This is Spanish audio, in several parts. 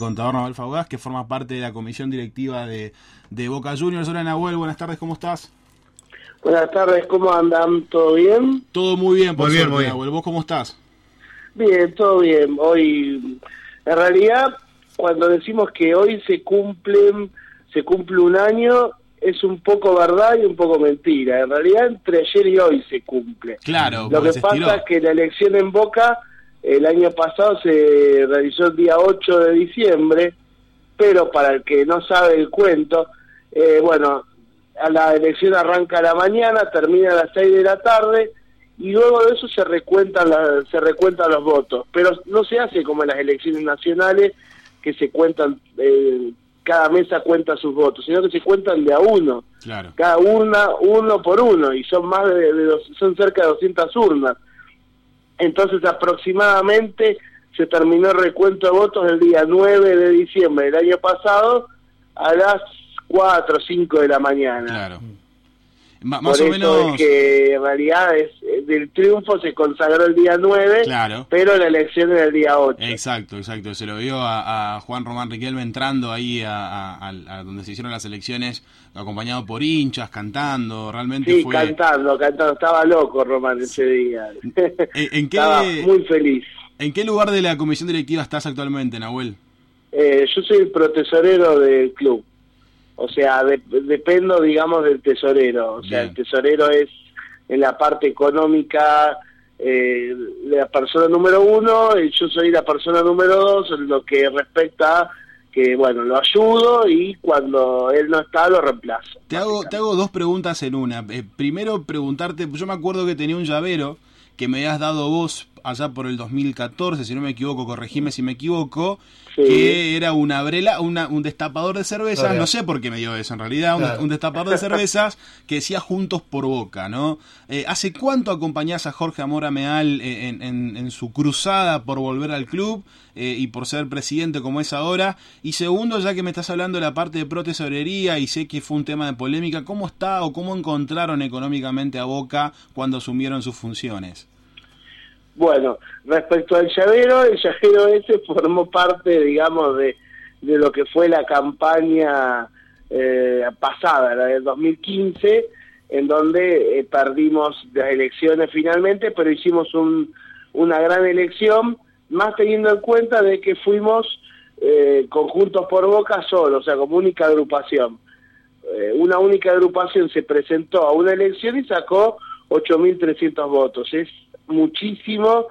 contador Nahuel Faugaz, que forma parte de la comisión directiva de Boca Juniors. Hola Nahuel, buenas tardes, ¿cómo estás? Buenas tardes, ¿cómo andan? ¿Todo bien? Todo muy bien, por suerte, muy bien. Nahuel. ¿Vos cómo estás? Bien, todo bien. Hoy, en realidad, cuando decimos que hoy se cumple un año, es un poco verdad y un poco mentira. En realidad, entre ayer y hoy se cumple. Claro, Lo que pasa es que la elección en Boca el año pasado se realizó el día 8 de diciembre, pero para el que no sabe el cuento, la elección arranca a la mañana, termina a las 6 de la tarde, y luego de eso se recuentan los votos. Pero no se hace como en las elecciones nacionales, que se cuentan, cada mesa cuenta sus votos, sino que se cuentan de a uno. Claro. Cada uno por uno, y son son cerca de 200 urnas. Entonces aproximadamente se terminó el recuento de votos el día 9 de diciembre del año pasado a las 4 o 5 de la mañana. Claro. Más o menos es que en realidad del triunfo se consagró el día 9, claro, pero la elección era el día 8. Exacto. Se lo vio a Juan Román Riquelme entrando ahí a donde se hicieron las elecciones, acompañado por hinchas, cantando, realmente sí, fue... cantando, estaba loco Román ese día. Estaba muy feliz. ¿En qué lugar de la comisión directiva estás actualmente, Nahuel? Yo soy el protesorero del club. O sea, dependo, digamos, del tesorero. O sea, el tesorero es en la parte económica la persona número 1, y yo soy la persona número 2 en lo que respecta a que, bueno, lo ayudo y cuando él no está lo reemplazo. Te hago dos preguntas en una. Primero, preguntarte, yo me acuerdo que tenía un llavero que me habías dado vos allá por el 2014, si no me equivoco, corregime si me equivoco, sí, que era una brela, un destapador de cervezas, no sé por qué me dio eso en realidad, un destapador de cervezas que decía Juntos por Boca, ¿no? ¿Hace cuánto acompañás a Jorge Amora Meal en su cruzada por volver al club y por ser presidente como es ahora? Y segundo, ya que me estás hablando de la parte de protesorería y sé que fue un tema de polémica, ¿cómo está o cómo encontraron económicamente a Boca cuando asumieron sus funciones? Bueno, respecto al llavero, el llavero ese formó parte, digamos, de lo que fue la campaña pasada, la del 2015, en donde perdimos las elecciones finalmente, pero hicimos una gran elección, más teniendo en cuenta de que fuimos Juntos por Boca solo, o sea, como única agrupación. Una única agrupación se presentó a una elección y sacó 8.300 votos. Es muchísimo,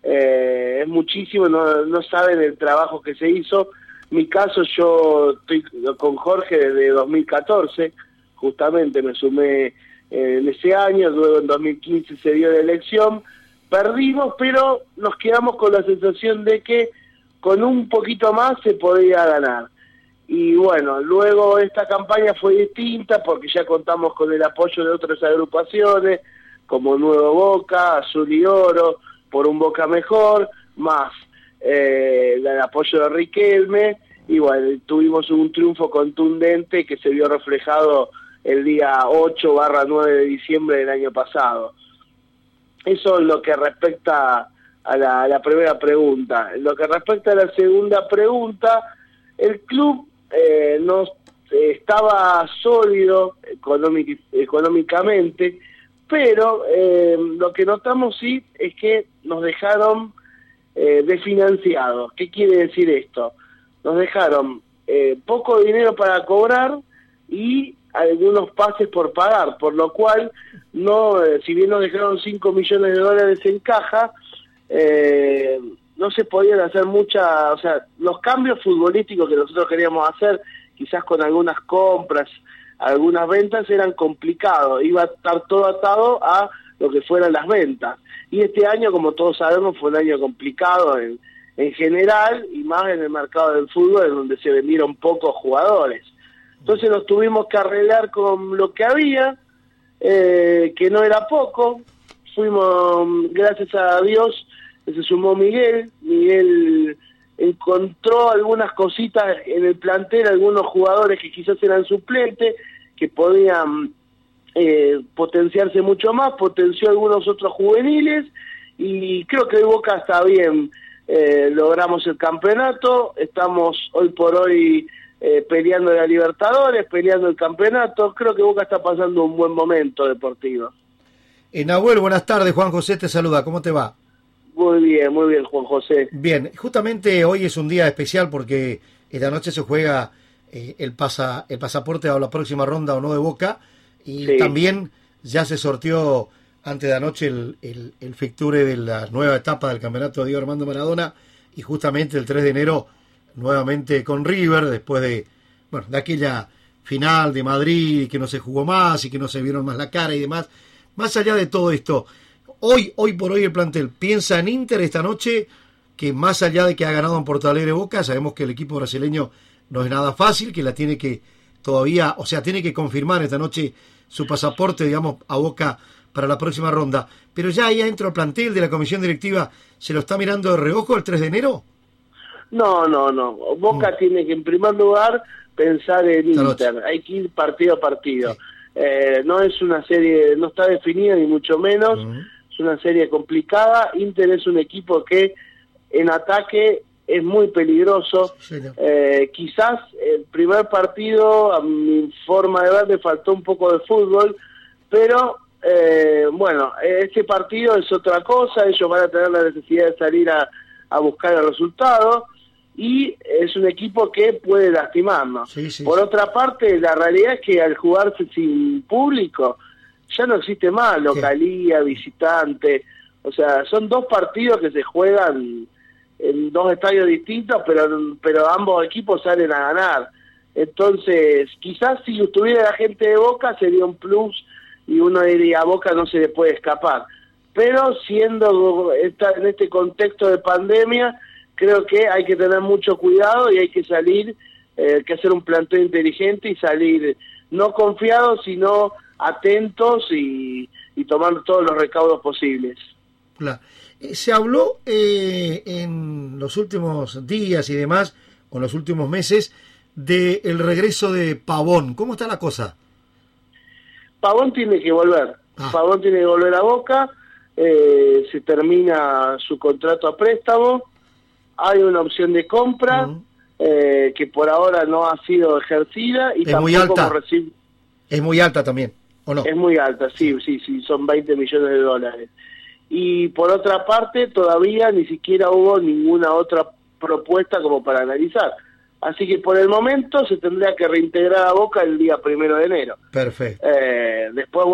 no saben el trabajo que se hizo. Mi caso, yo estoy con Jorge desde 2014, justamente me sumé en ese año, luego en 2015 se dio la elección, perdimos, pero nos quedamos con la sensación de que con un poquito más se podía ganar. Y bueno, luego esta campaña fue distinta porque ya contamos con el apoyo de otras agrupaciones, como Nuevo Boca, Azul y Oro, por un Boca Mejor, más el apoyo de Riquelme, y bueno, tuvimos un triunfo contundente que se vio reflejado el día 8/9 de diciembre del año pasado. Eso es lo que respecta a la primera pregunta. En lo que respecta a la segunda pregunta, el club no estaba sólido económicamente, pero lo que notamos sí es que nos dejaron desfinanciados. ¿Qué quiere decir esto? Nos dejaron poco dinero para cobrar y algunos pases por pagar, por lo cual, si bien nos dejaron $5 millones en caja, no se podían hacer o sea, los cambios futbolísticos que nosotros queríamos hacer, quizás con algunas compras, algunas ventas, eran complicados, iba a estar todo atado a lo que fueran las ventas. Y este año, como todos sabemos, fue un año complicado en general, y más en el mercado del fútbol, en donde se vendieron pocos jugadores. Entonces nos tuvimos que arreglar con lo que había, que no era poco. Fuimos, gracias a Dios, se sumó Miguel encontró algunas cositas en el plantel, algunos jugadores que quizás eran suplentes, que podían potenciarse mucho más, potenció algunos otros juveniles, y creo que hoy Boca está bien logramos el campeonato, estamos hoy por hoy peleando la Libertadores, peleando el campeonato. Creo que Boca está pasando un buen momento deportivo. Nahuel, buenas tardes. Juan José te saluda. ¿Cómo te va? Muy bien, Juan José. Bien, justamente hoy es un día especial porque esta noche se juega el pasaporte a la próxima ronda o no de Boca, y sí, también ya se sorteó antes de anoche el fixture de la nueva etapa del campeonato de Diego Armando Maradona, y justamente el 3 de enero nuevamente con River, después de aquella final de Madrid que no se jugó más y que no se vieron más la cara y demás. Más allá de todo esto, hoy por hoy el plantel piensa en Inter esta noche, que más allá de que ha ganado en Porto Alegre Boca, sabemos que el equipo brasileño no es nada fácil, que la tiene que todavía, tiene que confirmar esta noche su pasaporte, digamos, a Boca para la próxima ronda. Pero ya ahí adentro el plantel de la comisión directiva, ¿se lo está mirando de reojo el 3 de enero? No. Boca tiene que, en primer lugar, pensar en Inter. Hay que ir partido a partido. Sí. No es una serie, no está definida ni mucho menos. Es una serie complicada. Inter es un equipo que en ataque es muy peligroso. Sí, quizás el primer partido, a mi forma de ver, le faltó un poco de fútbol, pero este partido es otra cosa. Ellos van a tener la necesidad de salir a buscar el resultado, y es un equipo que puede lastimarnos. Sí. Por otra parte, la realidad es que al jugarse sin público ya no existe más localía, visitante. O sea, son dos partidos que se juegan en dos estadios distintos, pero ambos equipos salen a ganar. Entonces, quizás si estuviera la gente de Boca sería un plus, y uno diría, a Boca no se le puede escapar. Pero siendo en este contexto de pandemia, creo que hay que tener mucho cuidado y hay que salir, que hacer un planteo inteligente y salir no confiados, sino atentos y tomar todos los recaudos posibles. Claro. Se habló en los últimos días y demás, o en los últimos meses, del regreso de Pavón. ¿Cómo está la cosa? Pavón tiene que volver. Pavón tiene que volver a Boca. Se termina su contrato a préstamo. Hay una opción de compra que por ahora no ha sido ejercida, y es muy alta. Es muy alta también, ¿o no? Es muy alta, sí, son 20 millones de dólares. Y por otra parte, todavía ni siquiera hubo ninguna otra propuesta como para analizar. Así que por el momento se tendría que reintegrar a Boca el día 1 de enero. Perfecto. Después,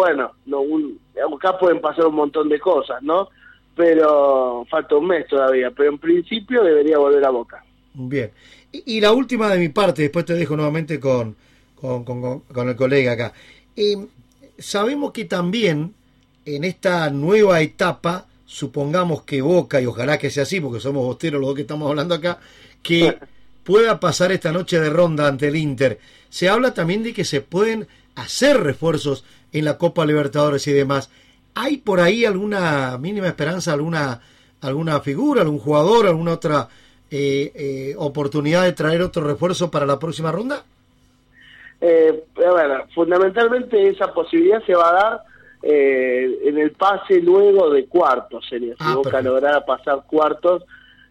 acá pueden pasar un montón de cosas, ¿no? Pero falta un mes todavía, pero en principio debería volver a Boca. Bien. Y la última de mi parte, después te dejo nuevamente con el colega acá. Sabemos que también en esta nueva etapa, supongamos que Boca, y ojalá que sea así, porque somos bosteros los dos que estamos hablando acá, que pueda pasar esta noche de ronda ante el Inter. Se habla también de que se pueden hacer refuerzos en la Copa Libertadores y demás. ¿Hay por ahí alguna mínima esperanza, alguna figura, algún jugador, alguna otra oportunidad de traer otro refuerzo para la próxima ronda? Fundamentalmente esa posibilidad se va a dar en el pase luego de cuartos, sería si Boca lograra pasar cuartos,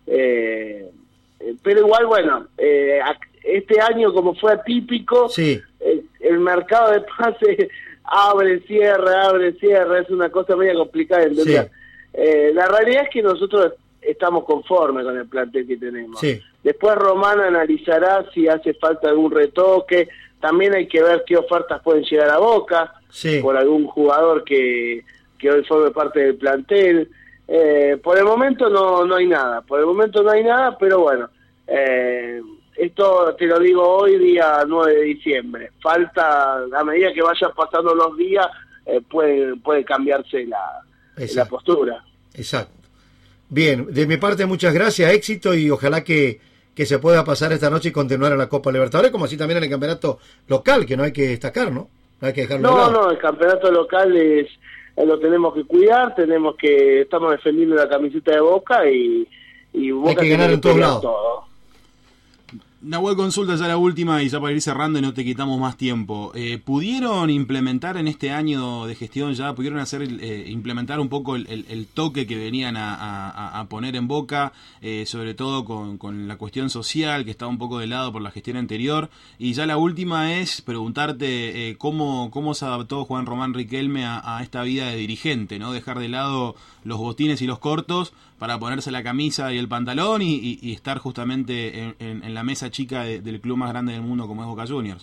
pero igual este año, como fue atípico, sí, el mercado de pase abre, cierra, es una cosa media complicada de entender. Sí. La realidad es que nosotros estamos conformes con el plantel que tenemos. Sí. Después Román analizará si hace falta algún retoque. También hay que ver qué ofertas pueden llegar a Boca, sí, por algún jugador que hoy forme parte del plantel. Por el momento no hay nada, pero bueno, esto te lo digo hoy, día 9 de diciembre. Falta, a medida que vayan pasando los días, puede cambiarse la postura. Exacto. Bien, de mi parte muchas gracias, éxito, y ojalá que se pueda pasar esta noche y continuar en la Copa Libertadores, como así también en el campeonato local, que no hay que destacar, ¿no? No hay que dejarlo de lado. No, el campeonato local lo tenemos que cuidar, estamos defendiendo la camiseta de Boca y Boca hay que ganar en todos lados. Todo. Nahuel, consulta ya la última y ya para ir cerrando y no te quitamos más tiempo. ¿Pudieron implementar en este año de gestión ya, pudieron implementar un poco el toque que venían a poner en Boca, sobre todo con la cuestión social que estaba un poco de lado por la gestión anterior? Y ya la última es preguntarte cómo se adaptó Juan Román Riquelme a esta vida de dirigente, ¿no? Dejar de lado los botines y los cortos para ponerse la camisa y el pantalón y estar justamente en la mesa chica del club más grande del mundo como es Boca Juniors.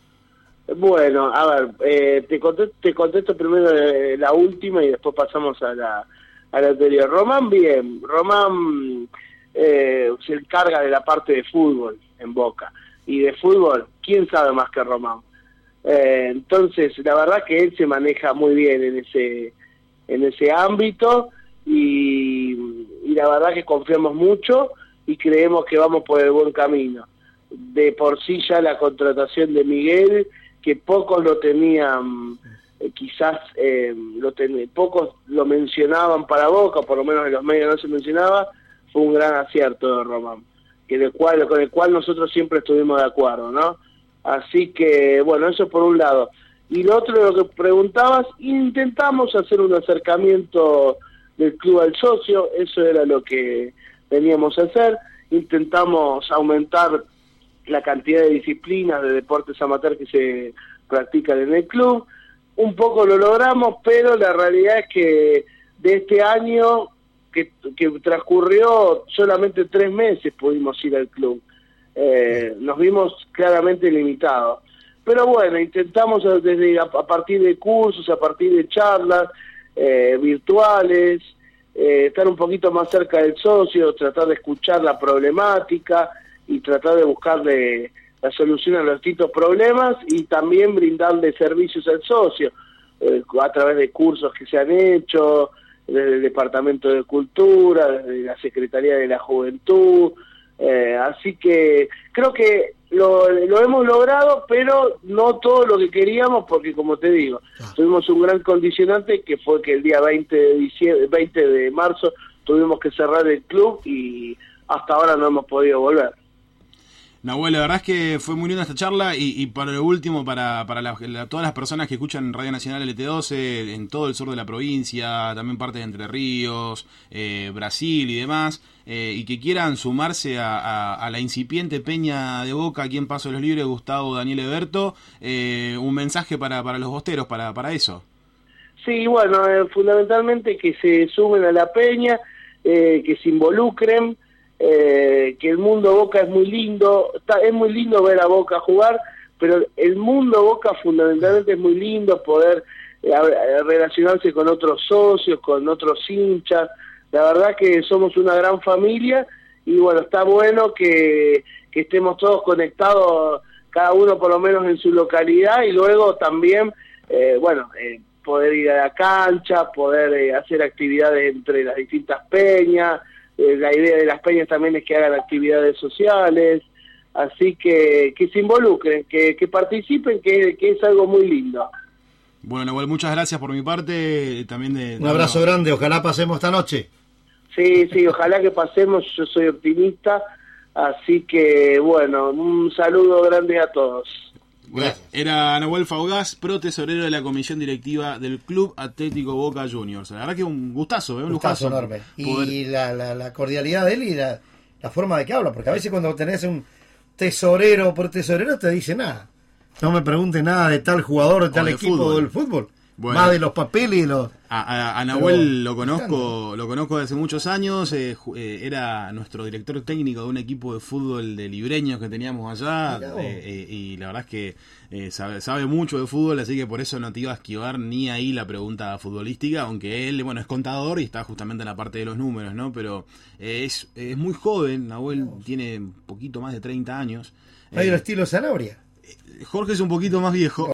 Bueno, a ver, te contesto primero la última y después pasamos a la anterior. Román, bien. Román se encarga de la parte de fútbol en Boca. Y de fútbol, ¿quién sabe más que Román? Entonces, la verdad que él se maneja muy bien en ese ámbito y la verdad que confiamos mucho y creemos que vamos por el buen camino. De por sí ya la contratación de Miguel, que pocos lo tenían, quizás pocos lo mencionaban para Boca, por lo menos en los medios no se mencionaba, fue un gran acierto de Román, con el cual nosotros siempre estuvimos de acuerdo, ¿no? Así que, bueno, eso por un lado. Y lo otro de lo que preguntabas, intentamos hacer un acercamiento del club al socio, eso era lo que veníamos a hacer. Intentamos aumentar la cantidad de disciplinas de deportes amateur que se practican en el club. Un poco lo logramos, pero la realidad es que de este año que transcurrió, solamente 3 meses pudimos ir al club. Nos vimos claramente limitados. Pero bueno, intentamos a partir de cursos, a partir de charlas virtuales, estar un poquito más cerca del socio, tratar de escuchar la problemática y tratar de buscarle la solución a los distintos problemas y también brindarle servicios al socio a través de cursos que se han hecho desde el Departamento de Cultura, desde la Secretaría de la Juventud, así que creo que lo hemos logrado, pero no todo lo que queríamos, porque como te digo, tuvimos un gran condicionante que fue que el día 20 de marzo tuvimos que cerrar el club y hasta ahora no hemos podido volver. Nahuel, la verdad es que fue muy linda esta charla y para lo último, para todas las personas que escuchan Radio Nacional LT12 en todo el sur de la provincia, también parte de Entre Ríos, Brasil y demás, y que quieran sumarse a la incipiente peña de Boca aquí en Paso de los Libres, Gustavo Daniel Eberto, un mensaje para los bosteros, para eso. Sí, bueno, fundamentalmente que se sumen a la peña, que se involucren, que el mundo Boca es muy lindo, es muy lindo ver a Boca jugar, pero el mundo Boca fundamentalmente es muy lindo poder relacionarse con otros socios, con otros hinchas. La verdad que somos una gran familia y bueno, está bueno que estemos todos conectados, cada uno por lo menos en su localidad, y luego también poder ir a la cancha, poder hacer actividades entre las distintas peñas. La idea de las peñas también es que hagan actividades sociales, así que se involucren, que participen, que es algo muy lindo. Bueno, Nahuel, muchas gracias por mi parte. También un abrazo grande, ojalá pasemos esta noche. Sí, ojalá que pasemos, yo soy optimista, así que bueno, un saludo grande a todos. Gracias. Era Nahuel Faugaz, tesorero de la comisión directiva del Club Atlético Boca Juniors. La verdad que un gustazo, un lujazo enorme. Y la cordialidad de él y la forma de que habla, porque a veces cuando tenés un tesorero por tesorero te dice nada. No me pregunte nada de tal jugador, de tal equipo del fútbol. Bueno, más de los papeles y los... A Nahuel lo conozco desde hace muchos años, era nuestro director técnico de un equipo de fútbol de libreños que teníamos allá, y la verdad es que sabe mucho de fútbol, así que por eso no te iba a esquivar ni ahí la pregunta futbolística, aunque él, es contador y está justamente en la parte de los números, ¿no? Pero es muy joven, Nahuel tiene un poquito más de 30 años. ¿Hay el estilo Zanabria? Jorge es un poquito más viejo.